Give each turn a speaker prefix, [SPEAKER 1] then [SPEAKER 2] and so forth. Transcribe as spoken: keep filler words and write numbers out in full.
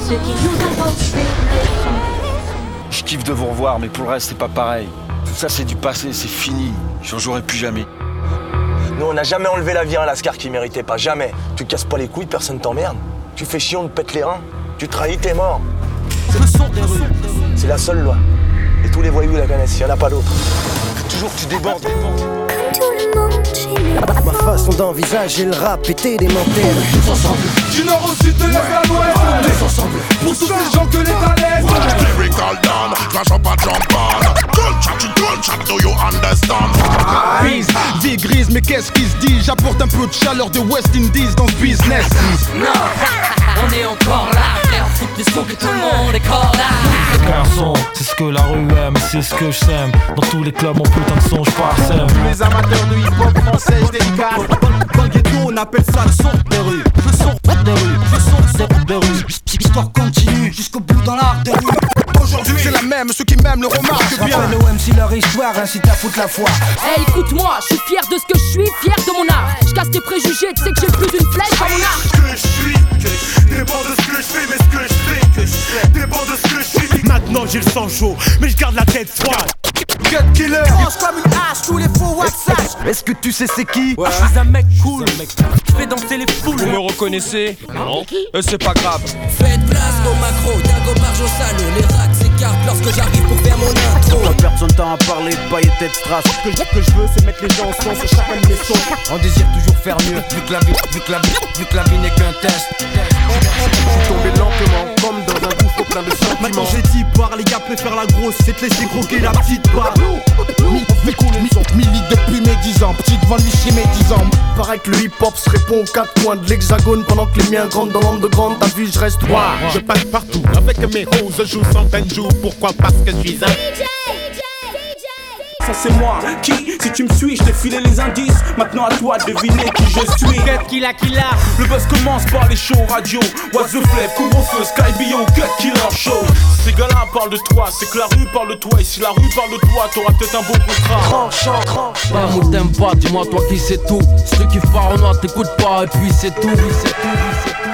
[SPEAKER 1] ce qui nous apporte des leçons.
[SPEAKER 2] Je kiffe de vous revoir, mais pour le reste, c'est pas pareil. Tout ça, c'est du passé, c'est fini. J'en jouerai plus jamais.
[SPEAKER 3] Nous, on n'a jamais enlevé la vie à un lascar qui méritait pas, jamais. Tu casses pas les couilles, personne t'emmerde. Tu fais chier, on te pète les reins. Tu trahis, t'es mort. C'est le son des rues. C'est la seule loi. Et tous les voyous la connaissent, y en a pas d'autre. Toujours tu débordes.
[SPEAKER 4] Ma façon d'envisager le rap était démantèle.
[SPEAKER 5] Tous ensemble, du nord au sud, de l'est à l'ouest. Tous ensemble, pour tous les gens que l'État laisse.
[SPEAKER 6] Lyrical down, flash up a jump on. Gunshot, gunshot, do you understand?
[SPEAKER 5] Bise, vie grise, mais qu'est-ce qui se dit? J'apporte un peu de chaleur de West Indies dans ce business.
[SPEAKER 7] Non, on est encore là, frère, fout plus son que tout le monde est corps là.
[SPEAKER 8] Garçon, c'est ce que la rue aime, c'est ce que je sème. Dans tous les clubs, mon putain de son, j'parsème.
[SPEAKER 5] Les amateurs de hip-hop français, j'dédicace. Dans le ghetto, on appelle ça le son des rues. Le son des rues, le son des rues. L'histoire continue jusqu'au bout dans l'art des rues. Aujourd'hui, c'est la même, ceux qui m'aiment le remarquent bien.
[SPEAKER 4] Rappelle au M C leur histoire, incite à foutre la foi.
[SPEAKER 9] Hey, écoute-moi, je suis fier de ce que je suis, fier de mon art. Je casse tes préjugés, tu sais que j'ai plus d'une flèche dans mon art.
[SPEAKER 5] Ce que je suis, dépend de ce que je fais, mais ce que je fais, que je fais, dépend de ce que je suis. Maintenant j'ai le sang chaud, mais je garde la tête froide. Cut killer,
[SPEAKER 4] Range comme une hache, tous les faux WhatsApp.
[SPEAKER 5] est-ce que tu sais c'est qui?
[SPEAKER 7] Ouais. Je suis un mec cool, je fais danser les foules.
[SPEAKER 10] Vous me reconnaissez? Non, euh, c'est pas grave.
[SPEAKER 7] Faites place au macro, Dagobert au salaud. Les rats s'écartent lorsque j'arrive pour faire mon intro.
[SPEAKER 4] Pas perdre son temps à parler de paillettes et de strass.
[SPEAKER 5] Ce que, que je veux c'est mettre les gens en son sur chacun de mes sons.
[SPEAKER 4] On désire toujours faire mieux, vu que la vie, vu que la vie, vu que la vie n'est qu'un test.
[SPEAKER 5] Je suis tombé lentement, comme dans un gouffre plein de sentiments. Maintenant j'ai dit part, les gars préfèrent la grosse, c'est te laisser croquer la petite part.
[SPEAKER 4] Milite depuis mes dix ans, petit devant lui chez mes dix ans. Pareil que le hip-hop se répond aux quatre coins de l'hexagone. Pendant que les miens grandent dans l'underground, t'as vu je reste droit.
[SPEAKER 6] Je passe partout, avec mes hoes, je joue centaines de jours. Pourquoi? Parce que je suis un...
[SPEAKER 5] Ça c'est moi, qui? Si tu me suis, je t'ai filé les indices. Maintenant à toi de deviner qui je suis.
[SPEAKER 7] Cut killer killer.
[SPEAKER 5] Le buzz commence par les shows radio. What's the flip, couvre-feu, Sky Bio, Cut Killer Show. Ces gars-là parlent de toi, c'est que la rue parle de toi. Et si la rue parle de toi, t'auras peut-être un bon contrat.
[SPEAKER 7] Tranchant, tranchant. T'aimes ou t'aimes pas, dis-moi toi qui sais tout. Si tu kiffes pas, on t'écoute pas, et puis c'est tout, oui c'est tout, oui c'est tout.